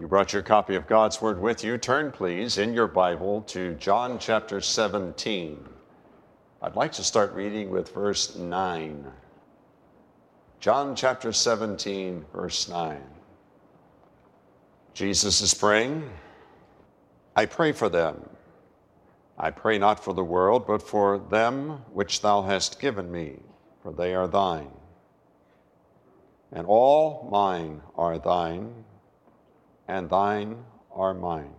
You brought your copy of God's Word with you. Turn, please, in your Bible to John chapter 17. I'd like to start reading with verse 9. John chapter 17, verse 9. Jesus is praying, I pray for them. I pray not for the world, but for them which thou hast given me, for they are thine. And all mine are thine, and thine are mine.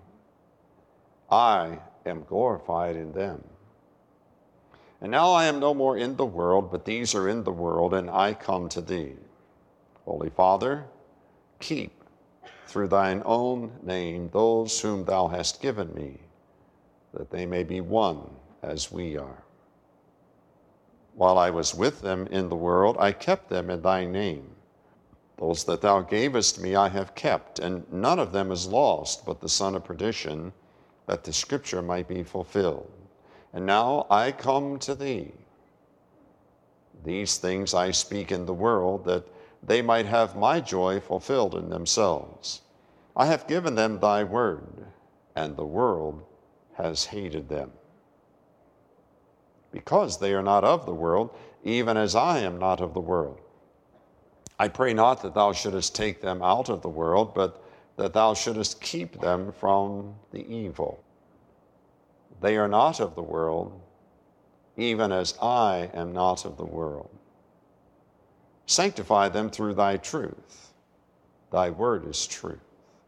I am glorified in them. And now I am no more in the world, but these are in the world, and I come to thee. Holy Father, keep through thine own name those whom thou hast given me, that they may be one as we are. While I was with them in the world, I kept them in thy name. Those that thou gavest me I have kept, and none of them is lost, but the son of perdition, that the scripture might be fulfilled. And now I come to thee. These things I speak in the world, that they might have my joy fulfilled in themselves. I have given them thy word, and the world has hated them, because they are not of the world, even as I am not of the world. I pray not that thou shouldest take them out of the world, but that thou shouldest keep them from the evil. They are not of the world, even as I am not of the world. Sanctify them through thy truth. Thy word is truth.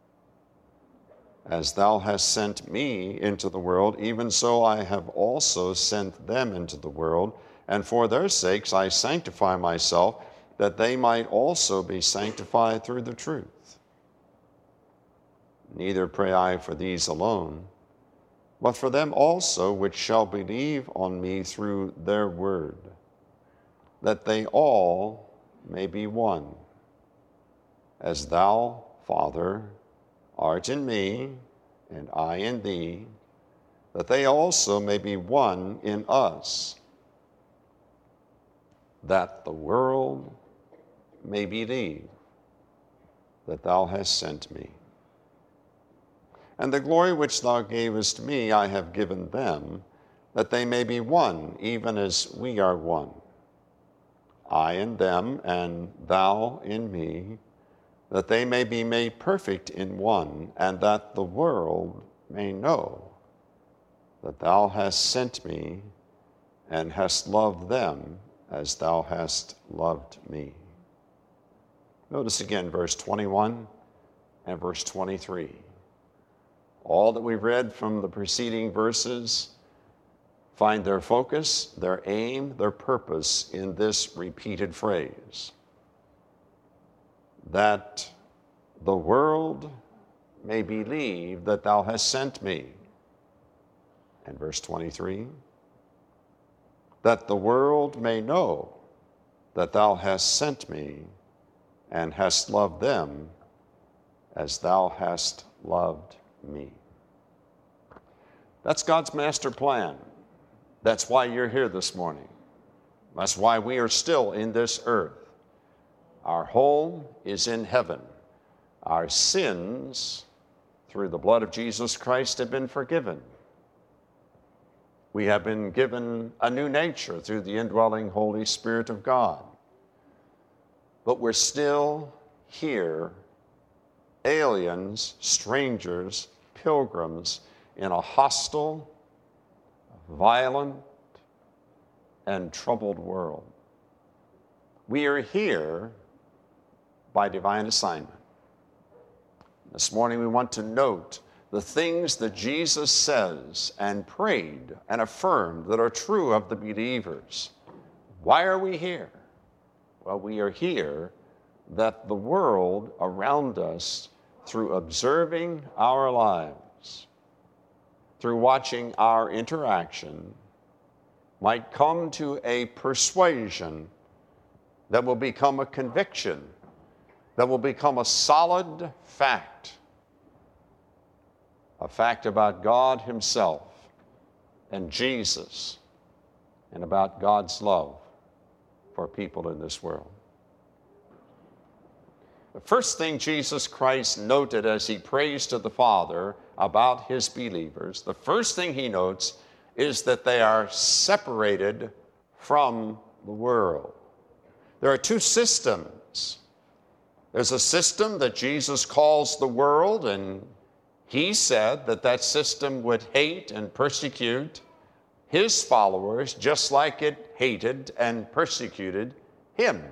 As thou hast sent me into the world, even so I have also sent them into the world, and for their sakes I sanctify myself, that they might also be sanctified through the truth. Neither pray I for these alone, but for them also which shall believe on me through their word, that they all may be one, as thou, Father, art in me, and I in thee, that they also may be one in us, that the world may believe that thou hast sent me. And the glory which thou gavest me I have given them, that they may be one, even as we are one. I in them, and thou in me, that they may be made perfect in one, and that the world may know that thou hast sent me, and hast loved them as thou hast loved me. Notice again verse 21 and verse 23. All that we've read from the preceding verses find their focus, their aim, their purpose in this repeated phrase, that the world may believe that thou hast sent me. And verse 23, that the world may know that thou hast sent me, and hast loved them as thou hast loved me. That's God's master plan. That's why you're here this morning. That's why we are still in this earth. Our home is in heaven. Our sins, through the blood of Jesus Christ, have been forgiven. We have been given a new nature through the indwelling Holy Spirit of God. But we're still here, aliens, strangers, pilgrims, in a hostile, violent, and troubled world. We are here by divine assignment. This morning we want to note the things that Jesus says and prayed and affirmed that are true of the believers. Why are we here? Well, we are here that the world around us, through observing our lives, through watching our interaction, might come to a persuasion that will become a conviction, that will become a solid fact, a fact about God Himself and Jesus, and about God's love for people in this world. The first thing Jesus Christ noted as he prays to the Father about his believers, the first thing he notes is that they are separated from the world. There are two systems. There's a system that Jesus calls the world, and he said that that system would hate and persecute his followers just like it hated and persecuted him.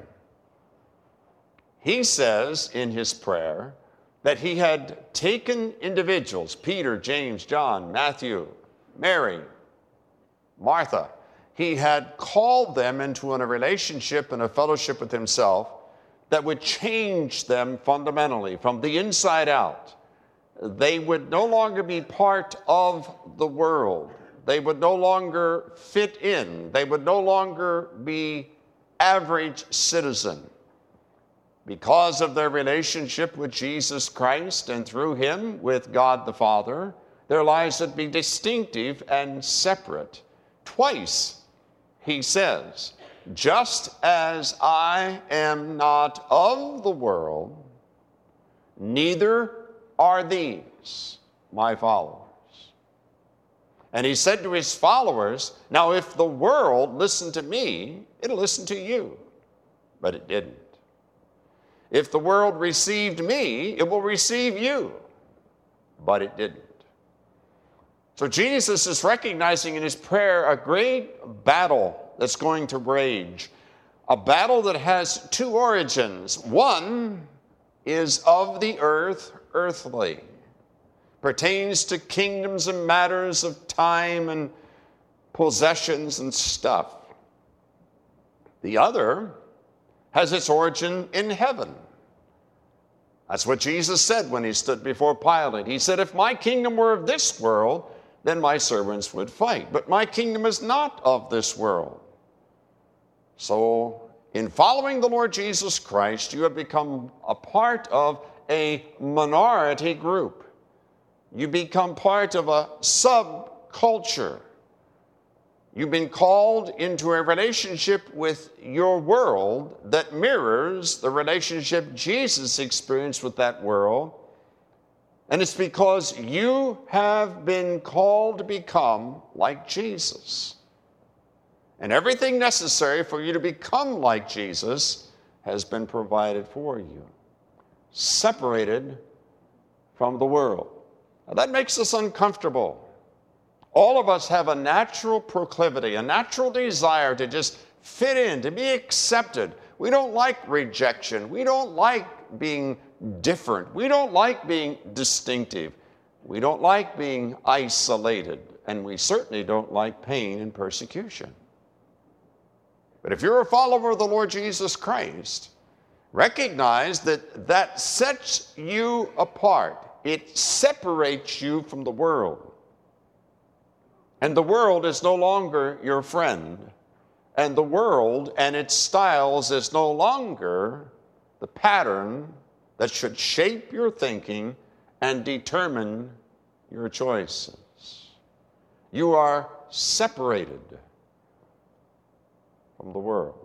He says in his prayer that he had taken individuals, Peter, James, John, Matthew, Mary, Martha. He had called them into a relationship and a fellowship with himself that would change them fundamentally from the inside out. They would no longer be part of the world. They would no longer fit in. They would no longer be average citizen. Because of their relationship with Jesus Christ and through him with God the Father, their lives would be distinctive and separate. Twice he says, just as I am not of the world, neither are these my followers. And he said to his followers, now if the world listened to me, it'll listen to you. But it didn't. If the world received me, it will receive you. But it didn't. So Jesus is recognizing in his prayer a great battle that's going to rage. A battle that has two origins. One is of the earth, earthly. Pertains to kingdoms and matters of time and possessions and stuff. The other has its origin in heaven. That's what Jesus said when he stood before Pilate. He said, if my kingdom were of this world, then my servants would fight. But my kingdom is not of this world. So, in following the Lord Jesus Christ, you have become a part of a minority group. You become part of a subculture. You've been called into a relationship with your world that mirrors the relationship Jesus experienced with that world. And it's because you have been called to become like Jesus. And everything necessary for you to become like Jesus has been provided for you. Separated from the world. Now that makes us uncomfortable. All of us have a natural proclivity, a natural desire to just fit in, to be accepted. We don't like rejection. We don't like being different. We don't like being distinctive. We don't like being isolated. And we certainly don't like pain and persecution. But if you're a follower of the Lord Jesus Christ, recognize that that sets you apart. It separates you from the world. And the world is no longer your friend. And the world and its styles is no longer the pattern that should shape your thinking and determine your choices. You are separated from the world.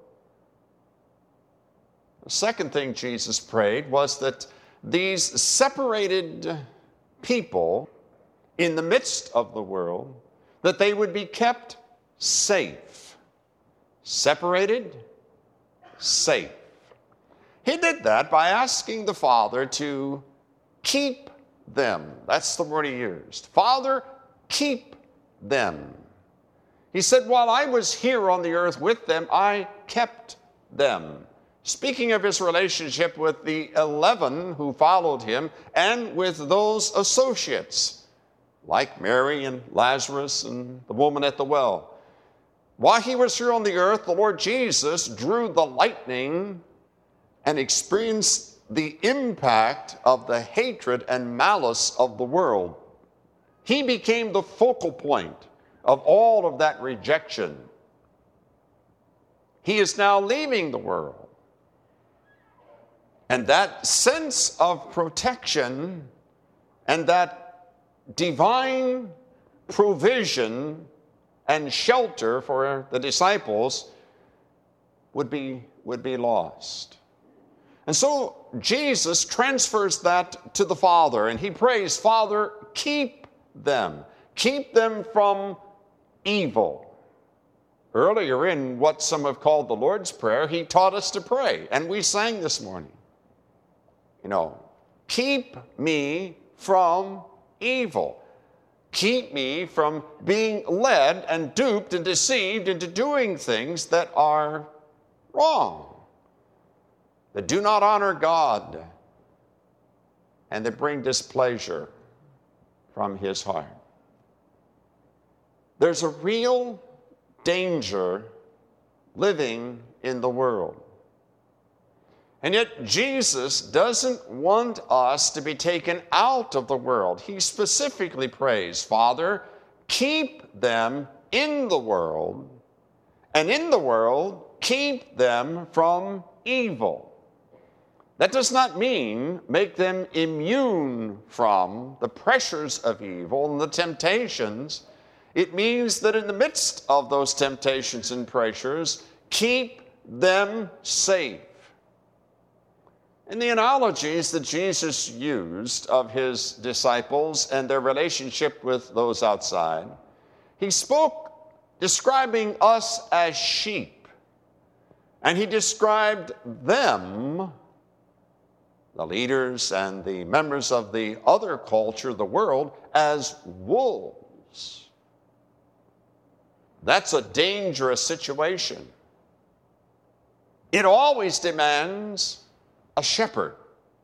The second thing Jesus prayed was that these separated people in the midst of the world, that they would be kept safe. Separated, safe. He did that by asking the Father to keep them. That's the word he used. Father, keep them. He said, while I was here on the earth with them, I kept them. Speaking of his relationship with the 11 who followed him and with those associates, like Mary and Lazarus and the woman at the well. While he was here on the earth, the Lord Jesus drew the lightning and experienced the impact of the hatred and malice of the world. He became the focal point of all of that rejection. He is now leaving the world. And that sense of protection and that divine provision and shelter for the disciples would be lost. And so Jesus transfers that to the Father, and he prays, Father, keep them from evil. Earlier in what some have called the Lord's Prayer, he taught us to pray, and we sang this morning. Keep me from evil. Keep me from being led and duped and deceived into doing things that are wrong, that do not honor God, and that bring displeasure from his heart. There's a real danger living in the world. And yet Jesus doesn't want us to be taken out of the world. He specifically prays, Father, keep them in the world, and in the world keep them from evil. That does not mean make them immune from the pressures of evil and the temptations. It means that in the midst of those temptations and pressures, keep them safe. In the analogies that Jesus used of his disciples and their relationship with those outside, he spoke describing us as sheep. And he described them, the leaders and the members of the other culture, the world, as wolves. That's a dangerous situation. It always demands a shepherd,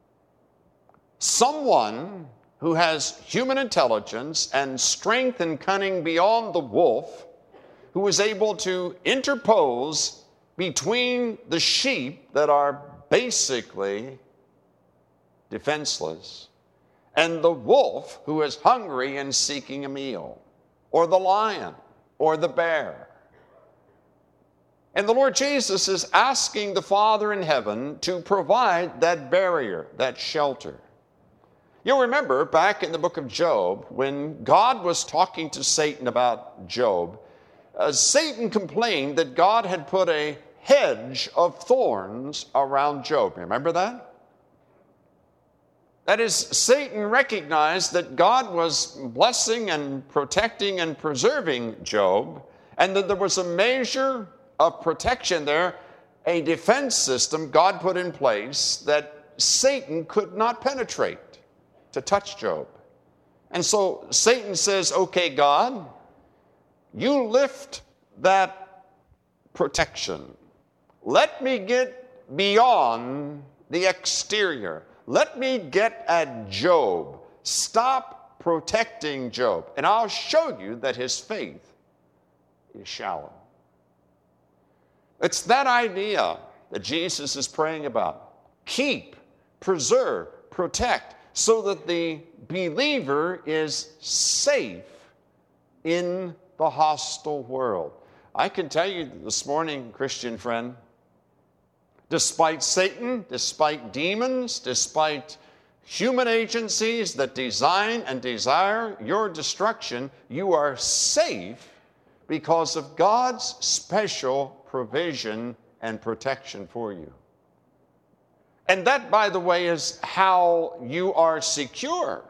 someone who has human intelligence and strength and cunning beyond the wolf, who is able to interpose between the sheep that are basically defenseless and the wolf who is hungry and seeking a meal, or the lion, or the bear. And the Lord Jesus is asking the Father in heaven to provide that barrier, that shelter. You'll remember back in the book of Job, when God was talking to Satan about Job, Satan complained that God had put a hedge of thorns around Job. Remember that? That is, Satan recognized that God was blessing and protecting and preserving Job, and that there was a measure of protection there, a defense system God put in place that Satan could not penetrate to touch Job. And so Satan says, okay, God, you lift that protection. Let me get beyond the exterior. Let me get at Job. Stop protecting Job, and I'll show you that his faith is shallow. It's that idea that Jesus is praying about. Keep, preserve, protect, so that the believer is safe in the hostile world. I can tell you this morning, Christian friend, despite Satan, despite demons, despite human agencies that design and desire your destruction, you are safe because of God's special provision and protection for you. And that, by the way, is how you are secure.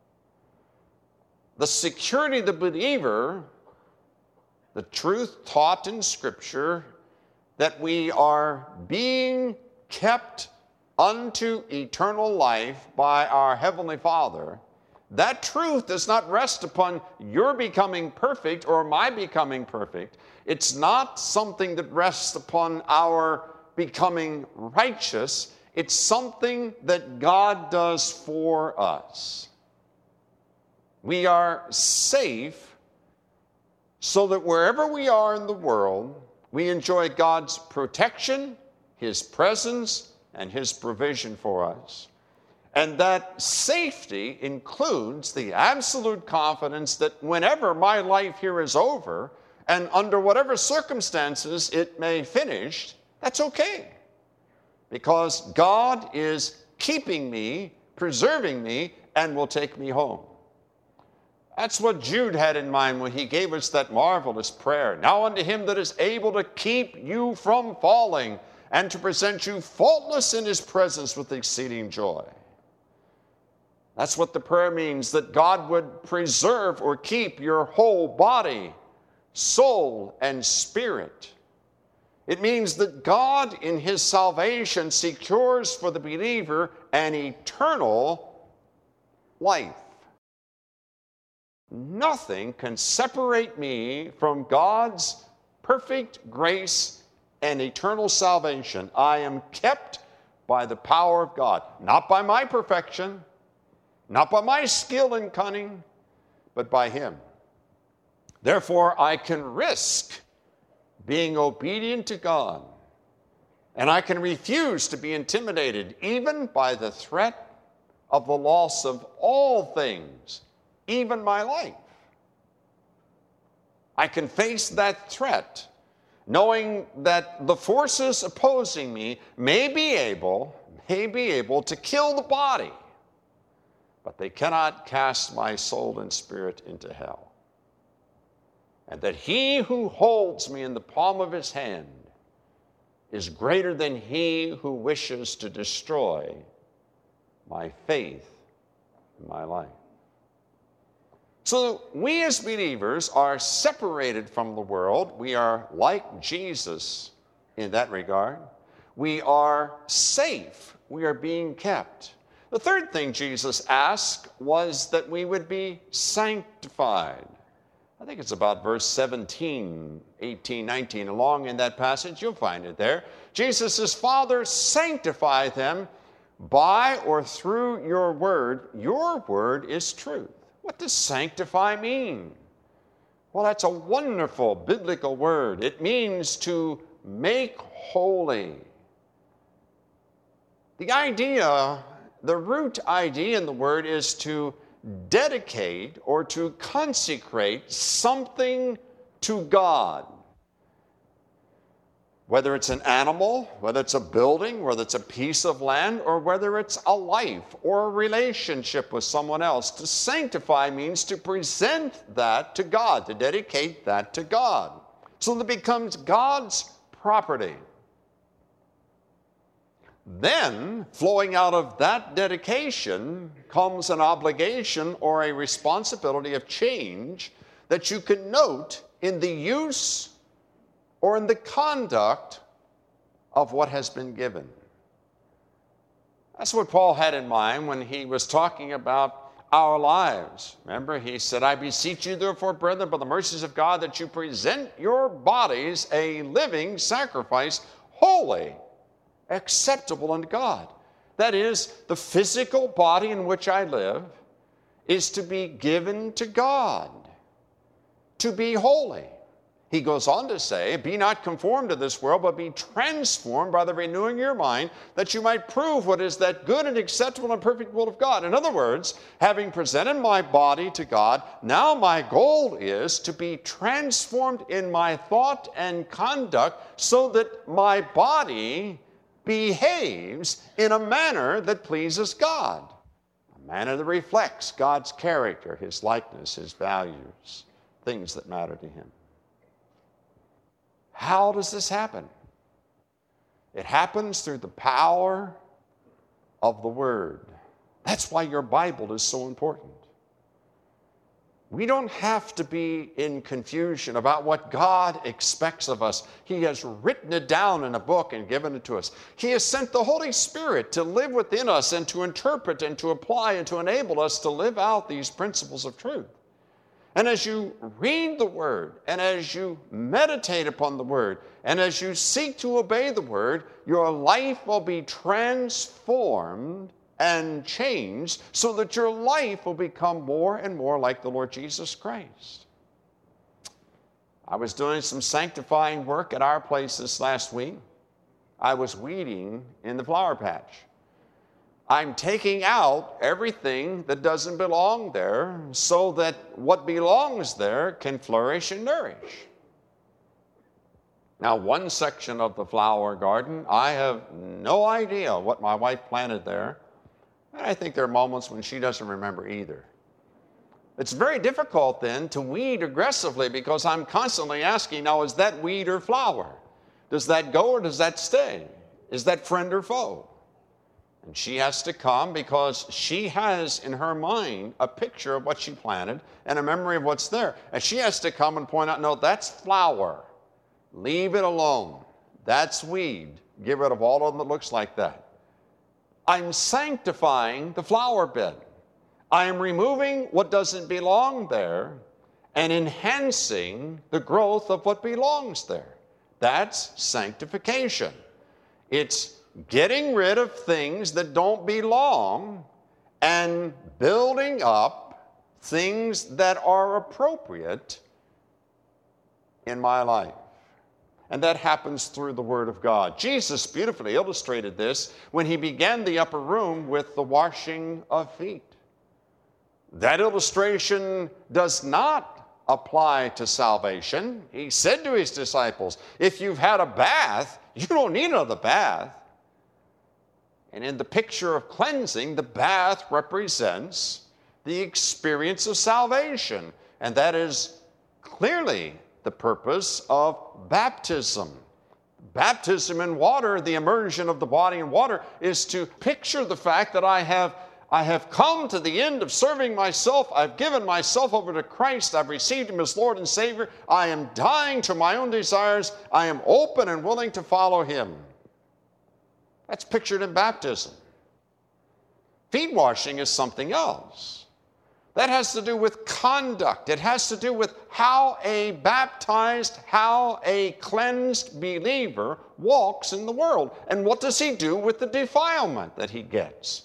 The security of the believer, the truth taught in Scripture, that we are being kept unto eternal life by our Heavenly Father, that truth does not rest upon your becoming perfect or my becoming perfect. It's not something that rests upon our becoming righteous. It's something that God does for us. We are safe so that wherever we are in the world, we enjoy God's protection, His presence, and His provision for us. And that safety includes the absolute confidence that whenever my life here is over, and under whatever circumstances it may finish, that's okay. Because God is keeping me, preserving me, and will take me home. That's what Jude had in mind when he gave us that marvelous prayer. Now unto him that is able to keep you from falling and to present you faultless in his presence with exceeding joy. That's what the prayer means, that God would preserve or keep your whole body, soul, and spirit. It means that God, in his salvation, secures for the believer an eternal life. Nothing can separate me from God's perfect grace and eternal salvation. I am kept by the power of God, not by my perfection, not by my skill and cunning, but by him. Therefore, I can risk being obedient to God, and I can refuse to be intimidated even by the threat of the loss of all things, even my life. I can face that threat, knowing that the forces opposing me may be able to kill the body, but they cannot cast my soul and spirit into hell. And that he who holds me in the palm of his hand is greater than he who wishes to destroy my faith in my life. So we as believers are separated from the world. We are like Jesus in that regard. We are safe. We are being kept. The third thing Jesus asked was that we would be sanctified. I think it's about verse 17, 18, 19. Along in that passage, you'll find it there. Jesus says, Father, sanctify them by or through your word. Your word is truth. What does sanctify mean? Well, that's a wonderful biblical word. It means to make holy. The root idea in the word is to dedicate or to consecrate something to God. Whether it's an animal, whether it's a building, whether it's a piece of land, or whether it's a life or a relationship with someone else. To sanctify means to present that to God, to dedicate that to God, so that it becomes God's property. Then, flowing out of that dedication comes an obligation or a responsibility of change that you can note in the use or in the conduct of what has been given. That's what Paul had in mind when he was talking about our lives. Remember, he said, I beseech you, therefore, brethren, by the mercies of God, that you present your bodies a living sacrifice, holy, acceptable unto God. That is, the physical body in which I live is to be given to God, to be holy. He goes on to say, be not conformed to this world, but be transformed by the renewing of your mind, that you might prove what is that good and acceptable and perfect will of God. In other words, having presented my body to God, now my goal is to be transformed in my thought and conduct so that my body behaves in a manner that pleases God, a manner that reflects God's character, his likeness, his values, things that matter to him. How does this happen? It happens through the power of the Word. That's why your Bible is so important. We don't have to be in confusion about what God expects of us. He has written it down in a book and given it to us. He has sent the Holy Spirit to live within us and to interpret and to apply and to enable us to live out these principles of truth. And as you read the Word, and as you meditate upon the Word, and as you seek to obey the Word, your life will be transformed and changed so that your life will become more and more like the Lord Jesus Christ. I was doing some sanctifying work at our place this last week. I was weeding in the flower patch. I'm taking out everything that doesn't belong there so that what belongs there can flourish and nourish. Now, one section of the flower garden, I have no idea what my wife planted there. And I think there are moments when she doesn't remember either. It's very difficult then to weed aggressively because I'm constantly asking, now, is that weed or flower? Does that go or does that stay? is that friend or foe? And she has to come because she has in her mind a picture of what she planted and a memory of what's there. And she has to come and point out, no, that's flower. Leave it alone. That's weed. Get rid of all of them that looks like that. I'm sanctifying the flower bed. I am removing what doesn't belong there and enhancing the growth of what belongs there. That's sanctification. It's getting rid of things that don't belong and building up things that are appropriate in my life. And that happens through the Word of God. Jesus beautifully illustrated this when he began the upper room with the washing of feet. That illustration does not apply to salvation. He said to his disciples, if you've had a bath, you don't need another bath. And in the picture of cleansing, the bath represents the experience of salvation. And that is clearly the purpose of baptism. Baptism in water, the immersion of the body in water, is to picture the fact that I have come to the end of serving myself. I've given myself over to Christ. I've received him as Lord and Savior. I am dying to my own desires. I am open and willing to follow him. That's pictured in baptism. Feet washing is something else. That has to do with conduct. It has to do with how a baptized, how a cleansed believer walks in the world. And what does he do with the defilement that he gets?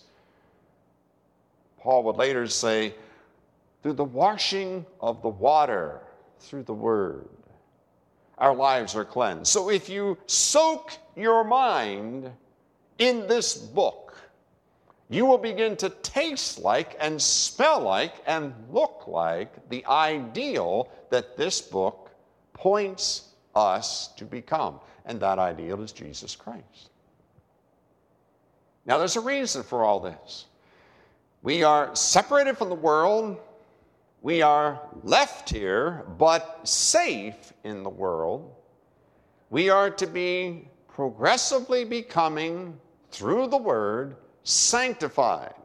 Paul would later say, through the washing of the water, through the word, our lives are cleansed. So if you soak your mind in this book, you will begin to taste like and smell like and look like the ideal that this book points us to become. And that ideal is Jesus Christ. Now, there's a reason for all this. We are separated from the world. We are left here, but safe in the world. We are to be progressively becoming, through the Word, sanctified,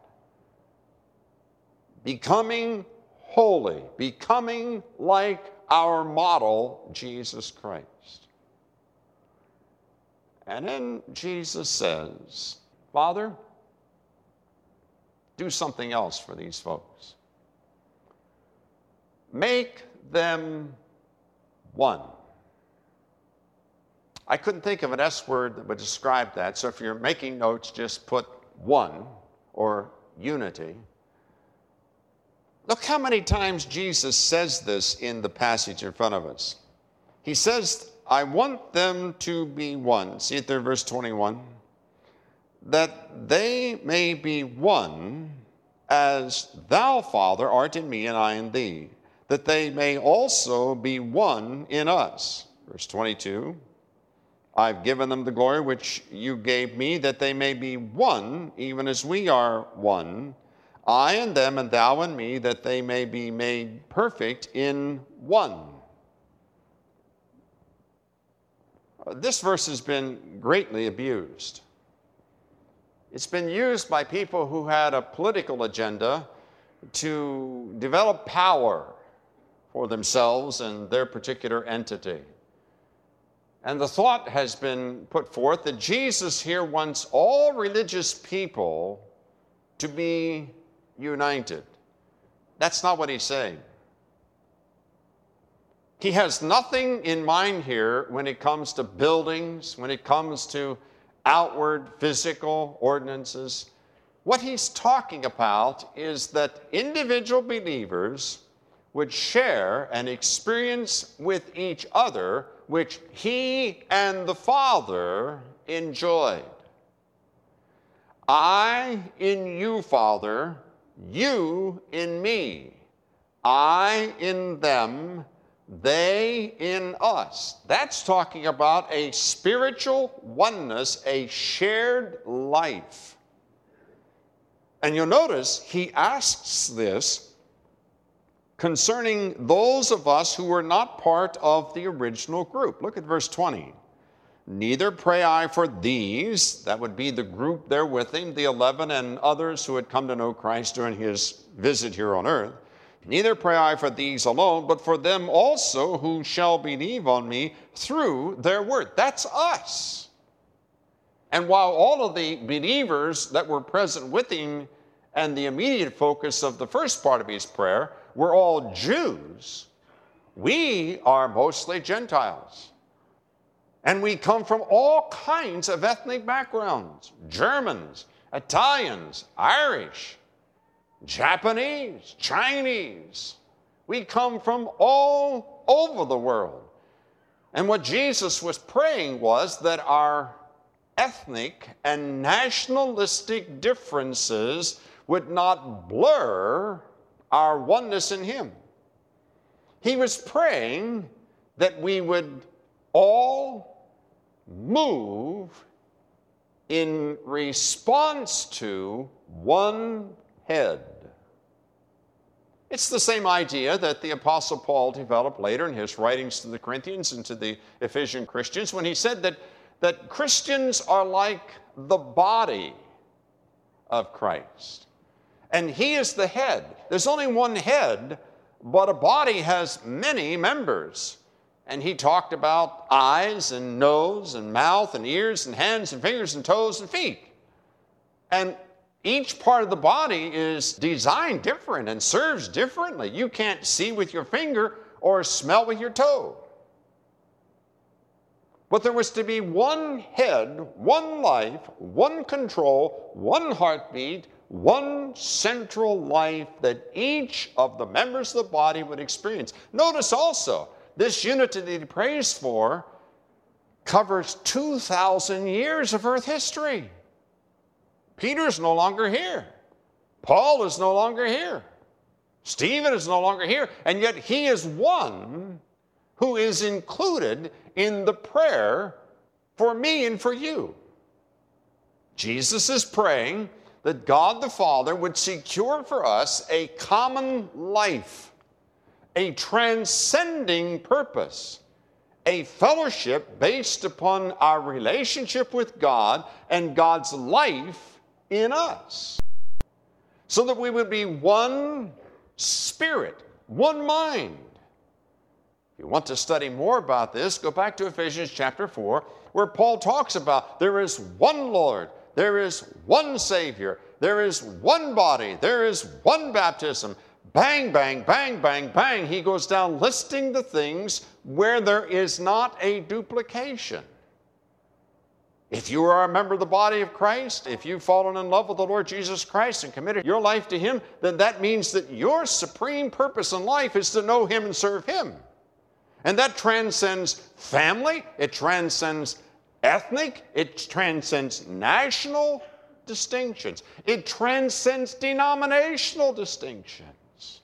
becoming holy, becoming like our model, Jesus Christ. And then Jesus says, Father, do something else for these folks. Make them one. I couldn't think of an S word that would describe that, so if you're making notes, just put one or unity. Look how many times Jesus says this in the passage in front of us. He says, I want them to be one. See it there, verse 21. That they may be one as thou, Father, art in me and I in thee, that they may also be one in us. Verse 22. I've given them the glory which you gave me, that they may be one, even as we are one, I and them and thou and me, that they may be made perfect in one. This verse has been greatly abused. It's been used by people who had a political agenda to develop power for themselves and their particular entity. And the thought has been put forth that Jesus here wants all religious people to be united. That's not what he's saying. He has nothing in mind here when it comes to buildings, when it comes to outward physical ordinances. What he's talking about is that individual believers would share an experience with each other which he and the Father enjoyed. I in you, Father, you in me, I in them, they in us. That's talking about a spiritual oneness, a shared life. And you'll notice he asks this concerning those of us who were not part of the original group. Look at verse 20. neither pray I for these, that would be the group there with him, the 11 and others who had come to know Christ during his visit here on earth. Neither pray I for these alone, but for them also who shall believe on me through their word. That's us. And while all of the believers that were present with him and the immediate focus of the first part of his prayer were all Jews, we are mostly Gentiles. And we come from all kinds of ethnic backgrounds: Germans, Italians, Irish, Japanese, Chinese. We come from all over the world. And what Jesus was praying was that our ethnic and nationalistic differences would not blur our oneness in him. He was praying that we would all move in response to one head. It's the same idea that the Apostle Paul developed later in his writings to the Corinthians and to the Ephesian Christians when he said that Christians are like the body of Christ. And he is the head. There's only one head, but a body has many members. And he talked about eyes and nose and mouth and ears and hands and fingers and toes and feet. And each part of the body is designed different and serves differently. You can't see with your finger or smell with your toe. But there was to be one head, one life, one control, one heartbeat, one central life that each of the members of the body would experience. Notice also, this unity that he prays for covers 2,000 years of earth history. Peter's no longer here. Paul is no longer here. Stephen is no longer here. And yet he is one who is included in the prayer for me and for you. Jesus is praying that God the Father would secure for us a common life, a transcending purpose, a fellowship based upon our relationship with God and God's life in us, so that we would be one spirit, one mind. If you want to study more about this, go back to Ephesians chapter 4, where Paul talks about there is one Lord, there is one Savior, there is one body, there is one baptism. Bang, bang, bang, bang, bang. He goes down listing the things where there is not a duplication. If you are a member of the body of Christ, if you've fallen in love with the Lord Jesus Christ and committed your life to him, then that means that your supreme purpose in life is to know him and serve him. And that transcends family, it transcends ethnic, it transcends national distinctions, it transcends denominational distinctions.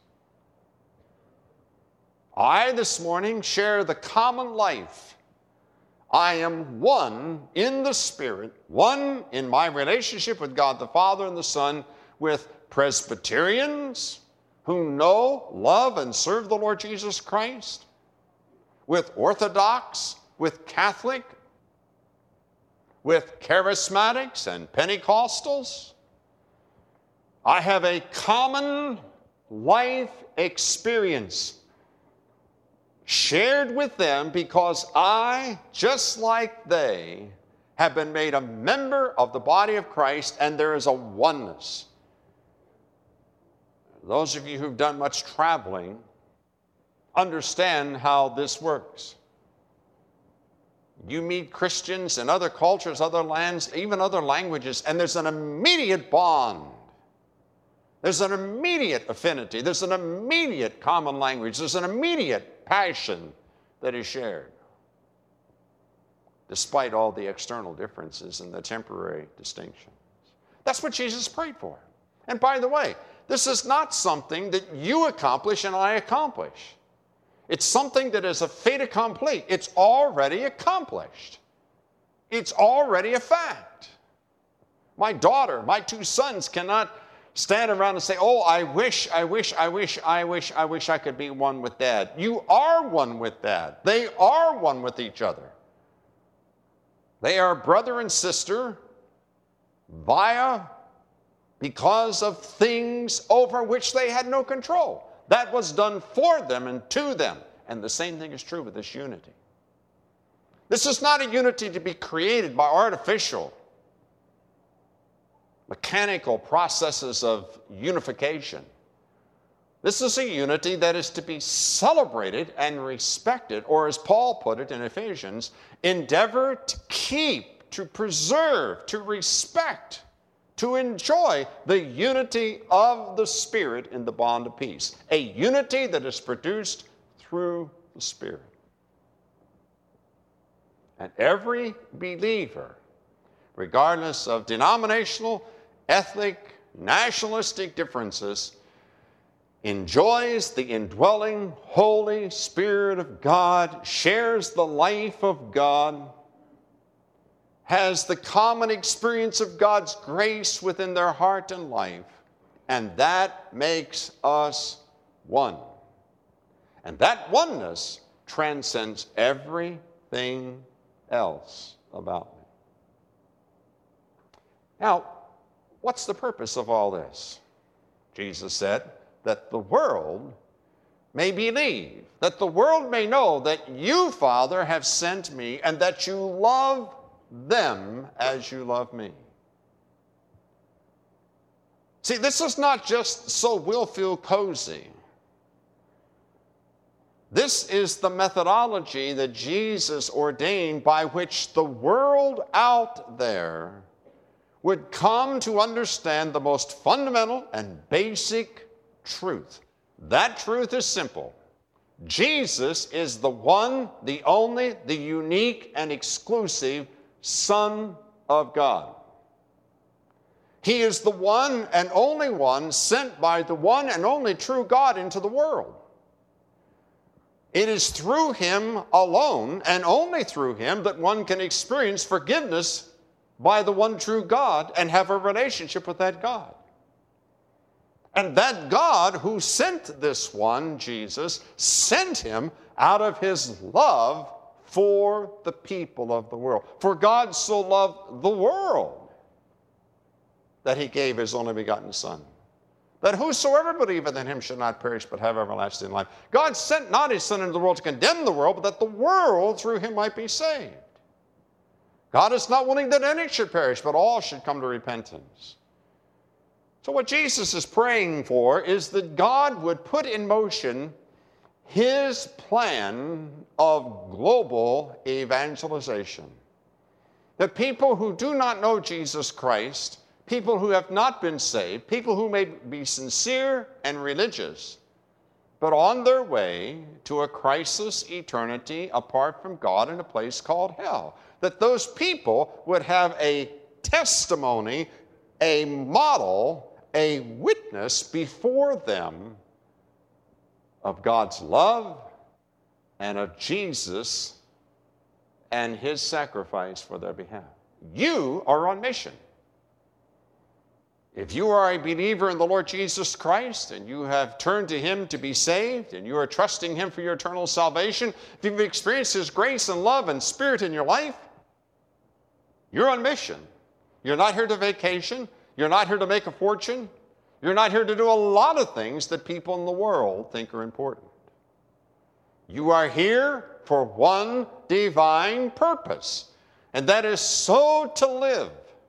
I this morning share the common life. I am one in the Spirit, one in my relationship with God the Father and the Son, with Presbyterians who know, love, and serve the Lord Jesus Christ, with Orthodox, with Catholic, with Charismatics and Pentecostals. I have a common life experience shared with them because I, just like they, have been made a member of the body of Christ, and there is a oneness. Those of you who've done much traveling understand how this works. You meet Christians in other cultures, other lands, even other languages, and there's an immediate bond. There's an immediate affinity. There's an immediate common language. There's an immediate passion that is shared, despite all the external differences and the temporary distinctions. That's what Jesus prayed for. And by the way, this is not something that you accomplish and I accomplish. It's something that is a fait accompli. It's already accomplished. It's already a fact. My daughter, my two sons cannot stand around and say, oh, I wish I could be one with Dad. You are one with Dad. They are one with each other. They are brother and sister because of things over which they had no control. That was done for them and to them. And the same thing is true with this unity. This is not a unity to be created by artificial, mechanical processes of unification. This is a unity that is to be celebrated and respected, or as Paul put it in Ephesians, endeavor to keep, to preserve, to respect, to enjoy the unity of the Spirit in the bond of peace. A unity that is produced through the Spirit. And every believer, regardless of denominational, ethnic, nationalistic differences, enjoys the indwelling Holy Spirit of God, shares the life of God, has the common experience of God's grace within their heart and life, and that makes us one. And that oneness transcends everything else about me. Now, what's the purpose of all this? Jesus said that the world may believe, that the world may know that you, Father, have sent me, and that you love them as you love me. See, this is not just so we'll feel cozy. This is the methodology that Jesus ordained by which the world out there would come to understand the most fundamental and basic truth. That truth is simple. Jesus is the one, the only, the unique and exclusive Son of God. He is the one and only one sent by the one and only true God into the world. It is through him alone and only through him that one can experience forgiveness by the one true God and have a relationship with that God. And that God who sent this one, Jesus, sent him out of his love for the people of the world. For God so loved the world that he gave his only begotten Son, that whosoever believeth in him should not perish but have everlasting life. God sent not his Son into the world to condemn the world, but that the world through him might be saved. God is not willing that any should perish, but all should come to repentance. So what Jesus is praying for is that God would put in motion his plan of global evangelization. That people who do not know Jesus Christ, people who have not been saved, people who may be sincere and religious, but on their way to a crisis eternity apart from God in a place called hell, that those people would have a testimony, a model, a witness before them of God's love and of Jesus and his sacrifice for their behalf. You are on mission. If you are a believer in the Lord Jesus Christ and you have turned to him to be saved and you are trusting him for your eternal salvation, if you've experienced his grace and love and Spirit in your life, you're on mission. You're not here to vacation. You're not here to make a fortune. You're not here to do a lot of things that people in the world think are important. You are here for one divine purpose, and that is so to live,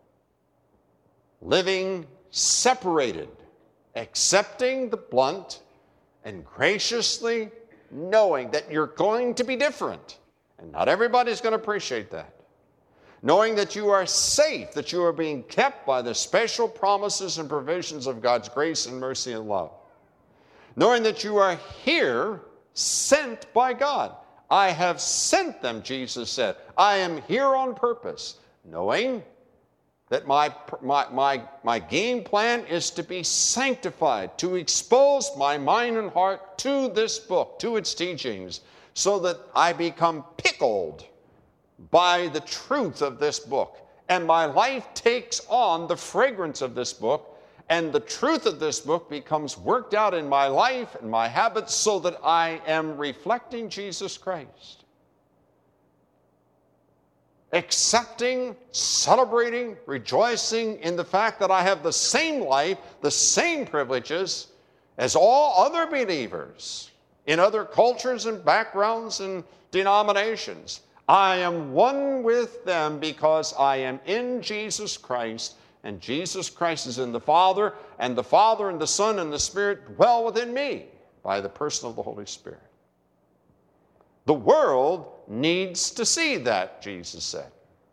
living separated, accepting the blunt, and graciously knowing that you're going to be different, and not everybody's going to appreciate that. Knowing that you are safe, that you are being kept by the special promises and provisions of God's grace and mercy and love. Knowing that you are here, sent by God. I have sent them, Jesus said. I am here on purpose. Knowing that my game plan is to be sanctified, to expose my mind and heart to this book, to its teachings, so that I become pickled by the truth of this book. And my life takes on the fragrance of this book, and the truth of this book becomes worked out in my life and my habits so that I am reflecting Jesus Christ. accepting, celebrating, rejoicing in the fact that I have the same life, the same privileges as all other believers in other cultures and backgrounds and denominations. I am one with them because I am in Jesus Christ, and Jesus Christ is in the Father, and the Father and the Son and the Spirit dwell within me by the person of the Holy Spirit. The world needs to see that, Jesus said.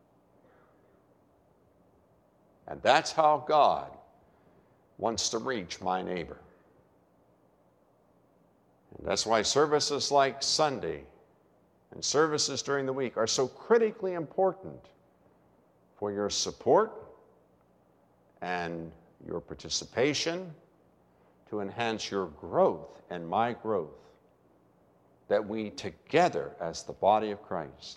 And that's how God wants to reach my neighbor. And that's why services like Sunday and services during the week are so critically important for your support and your participation to enhance your growth and my growth, that we together as the body of Christ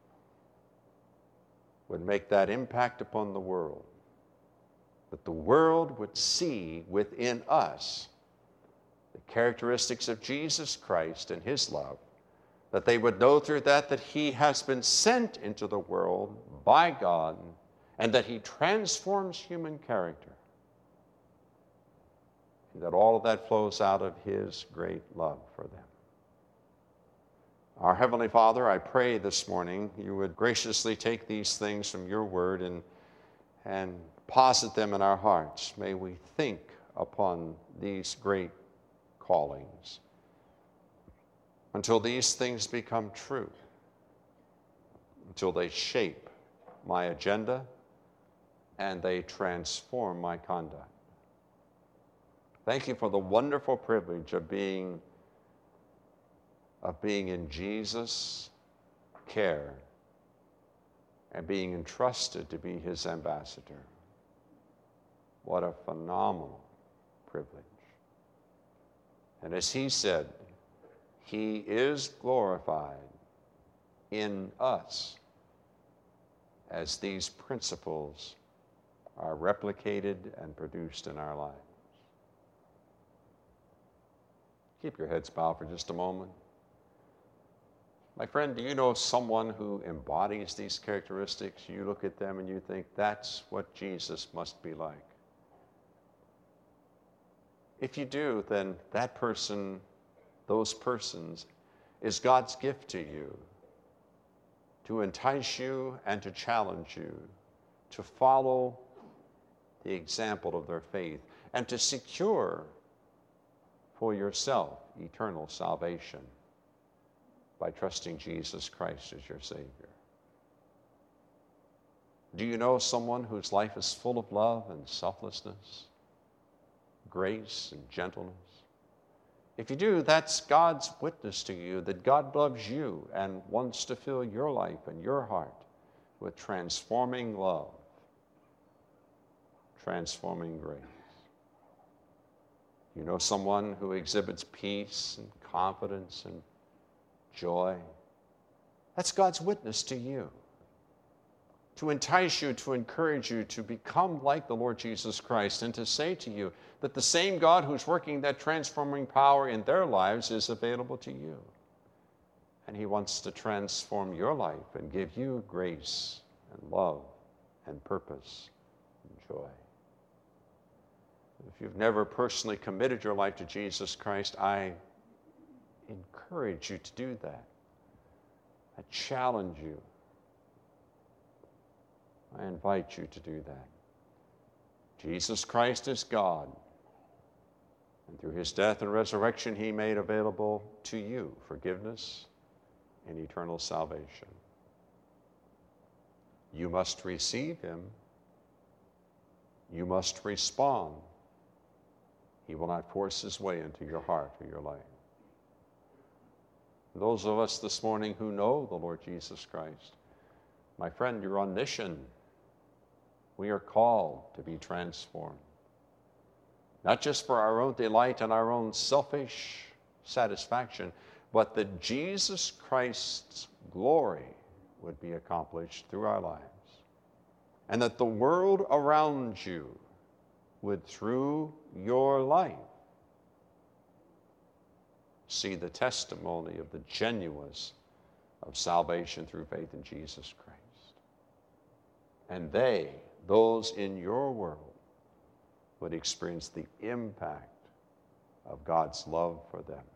would make that impact upon the world, that the world would see within us the characteristics of Jesus Christ and his love, that they would know through that he has been sent into the world by God and that he transforms human character, and that all of that flows out of his great love for them. Our Heavenly Father, I pray this morning you would graciously take these things from your word and deposit them in our hearts. May we think upon these great callings until these things become true, until they shape my agenda and they transform my conduct. Thank you for the wonderful privilege of being in Jesus' care and being entrusted to be his ambassador. What a phenomenal privilege. And as he said, he is glorified in us as these principles are replicated and produced in our lives. Keep your heads bowed for just a moment. My friend, do you know someone who embodies these characteristics? You look at them and you think, that's what Jesus must be like. If you do, then that person, those persons, is God's gift to you, to entice you and to challenge you, to follow the example of their faith, and to secure for yourself eternal salvation by trusting Jesus Christ as your Savior. Do you know someone whose life is full of love and selflessness, grace and gentleness? If you do, that's God's witness to you that God loves you and wants to fill your life and your heart with transforming love, transforming grace. You know someone who exhibits peace and confidence and joy? That's God's witness to you, to entice you, to encourage you to become like the Lord Jesus Christ, and to say to you that the same God who's working that transforming power in their lives is available to you. And he wants to transform your life and give you grace and love and purpose and joy. If you've never personally committed your life to Jesus Christ, I encourage you to do that. I challenge you. I invite you to do that. Jesus Christ is God, and through his death and resurrection, he made available to you forgiveness and eternal salvation. You must receive him. You must respond. He will not force his way into your heart or your life. Those of us this morning who know the Lord Jesus Christ, my friend, you're on mission. We are called to be transformed, not just for our own delight and our own selfish satisfaction, but that Jesus Christ's glory would be accomplished through our lives, and that the world around you would, through your life, see the testimony of the genuineness of salvation through faith in Jesus Christ. and they, those in your world, would experience the impact of God's love for them.